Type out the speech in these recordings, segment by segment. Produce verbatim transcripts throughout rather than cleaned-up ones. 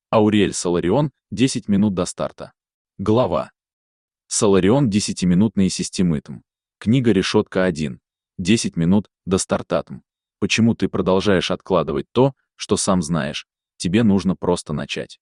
Аурель Соларион, десять минут до старта. Глава. Соларион десятиминутный системитм. Книга Решетка один. десять минут до стартатм. Почему ты продолжаешь откладывать то, что сам знаешь? Тебе нужно просто начать.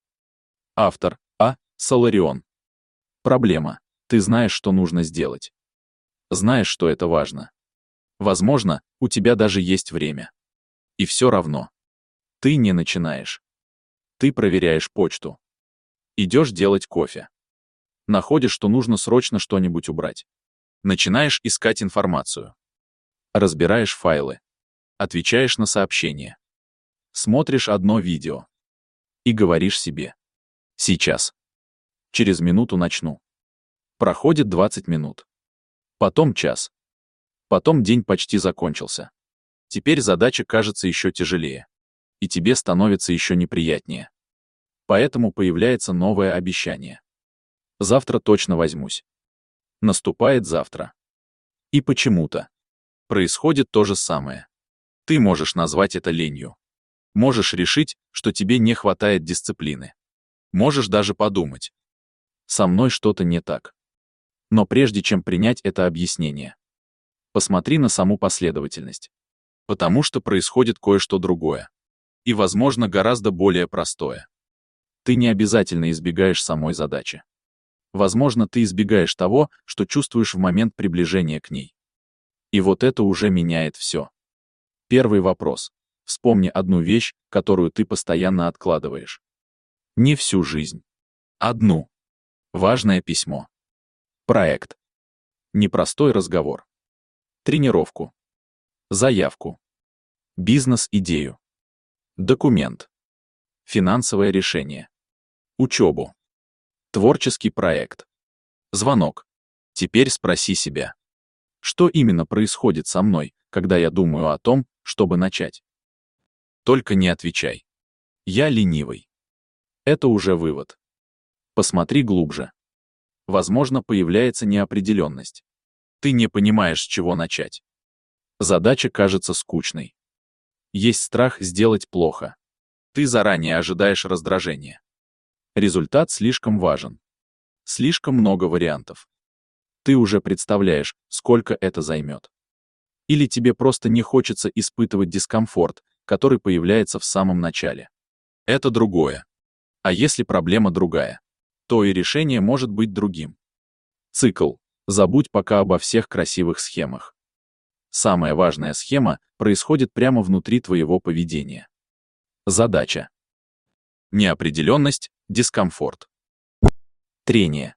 Автор А. Соларион. Проблема. Ты знаешь, что нужно сделать. Знаешь, что это важно. Возможно, у тебя даже есть время. И все равно. Ты не начинаешь. Ты проверяешь почту. Идешь делать кофе. Находишь, что нужно срочно что-нибудь убрать. Начинаешь искать информацию. Разбираешь файлы. Отвечаешь на сообщения. Смотришь одно видео. И говоришь себе. Сейчас. Через минуту начну. Проходит двадцать минут. Потом час. Потом день почти закончился. Теперь задача кажется еще тяжелее. И тебе становится еще неприятнее. Поэтому появляется новое обещание. Завтра точно возьмусь. Наступает завтра. И почему-то происходит то же самое. Ты можешь назвать это ленью. Можешь решить, что тебе не хватает дисциплины. Можешь даже подумать. Со мной что-то не так. Но прежде чем принять это объяснение, посмотри на саму последовательность. Потому что происходит кое-что другое. И, возможно, гораздо более простое. Ты не обязательно избегаешь самой задачи. Возможно, ты избегаешь того, что чувствуешь в момент приближения к ней. И вот это уже меняет все. Первый вопрос. Вспомни одну вещь, которую ты постоянно откладываешь. Не всю жизнь. Одну. Важное письмо. Проект. Непростой разговор. Тренировку. Заявку. Бизнес-идею. Документ. Финансовое решение. Учебу. Творческий проект. Звонок. Теперь спроси себя. Что именно происходит со мной, когда я думаю о том, чтобы начать? Только не отвечай. Я ленивый. Это уже вывод. Посмотри глубже. Возможно, появляется неопределенность. Ты не понимаешь, с чего начать. Задача кажется скучной. Есть страх сделать плохо. Ты заранее ожидаешь раздражения. Результат слишком важен. Слишком много вариантов. Ты уже представляешь, сколько это займет. Или тебе просто не хочется испытывать дискомфорт, который появляется в самом начале. Это другое. А если проблема другая, то и решение может быть другим. Цикл. Забудь пока обо всех красивых схемах. Самая важная схема происходит прямо внутри твоего поведения. Задача. Неопределенность, дискомфорт. Трение.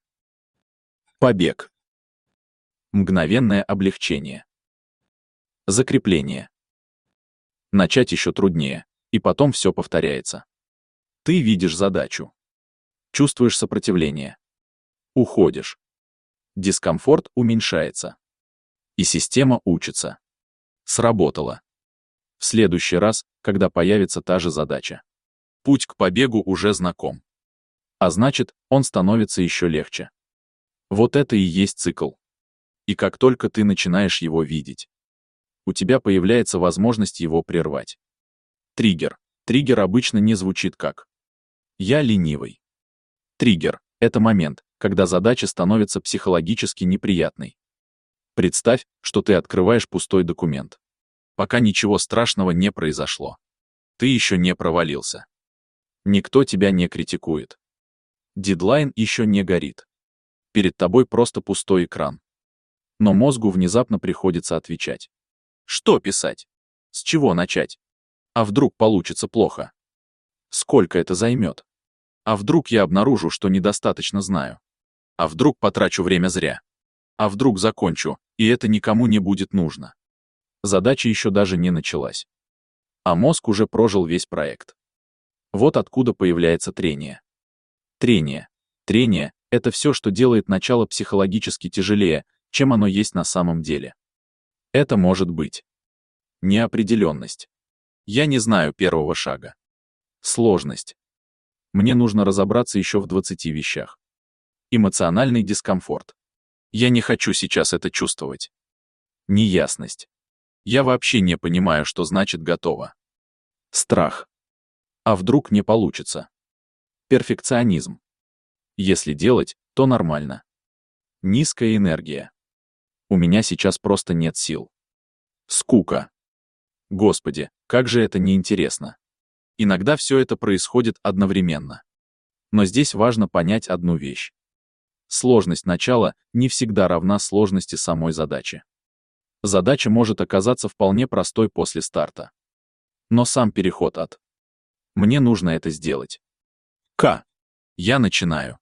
Побег. Мгновенное облегчение. Закрепление. Начать еще труднее, и потом все повторяется. Ты видишь задачу. Чувствуешь сопротивление. Уходишь. Дискомфорт уменьшается. И система учится. Сработало. В следующий раз, когда появится та же задача, путь к побегу уже знаком. А значит, он становится еще легче. Вот это и есть цикл. И как только ты начинаешь его видеть, у тебя появляется возможность его прервать. Триггер. Триггер обычно не звучит как «я ленивый». Триггер — это момент, когда задача становится психологически неприятной. Представь, что ты открываешь пустой документ. Пока ничего страшного не произошло. Ты еще не провалился. Никто тебя не критикует. Дедлайн еще не горит. Перед тобой просто пустой экран. Но мозгу внезапно приходится отвечать. Что писать? С чего начать? А вдруг получится плохо? Сколько это займет? А вдруг я обнаружу, что недостаточно знаю? А вдруг потрачу время зря? А вдруг закончу, и это никому не будет нужно? Задача еще даже не началась. А мозг уже прожил весь проект. Вот откуда появляется трение. Трение. Трение — это все, что делает начало психологически тяжелее, чем оно есть на самом деле. Это может быть неопределенность. Я не знаю первого шага. Сложность. Мне нужно разобраться еще в двадцати вещах. Эмоциональный дискомфорт. Я не хочу сейчас это чувствовать. Неясность. Я вообще не понимаю, что значит готово. Страх. А вдруг не получится? Перфекционизм. Если делать, то нормально. Низкая энергия. У меня сейчас просто нет сил. Скука. Господи, как же это неинтересно. Иногда все это происходит одновременно. Но здесь важно понять одну вещь. Сложность начала не всегда равна сложности самой задачи. Задача может оказаться вполне простой после старта. Но сам переход от «мне нужно это сделать» к «я начинаю»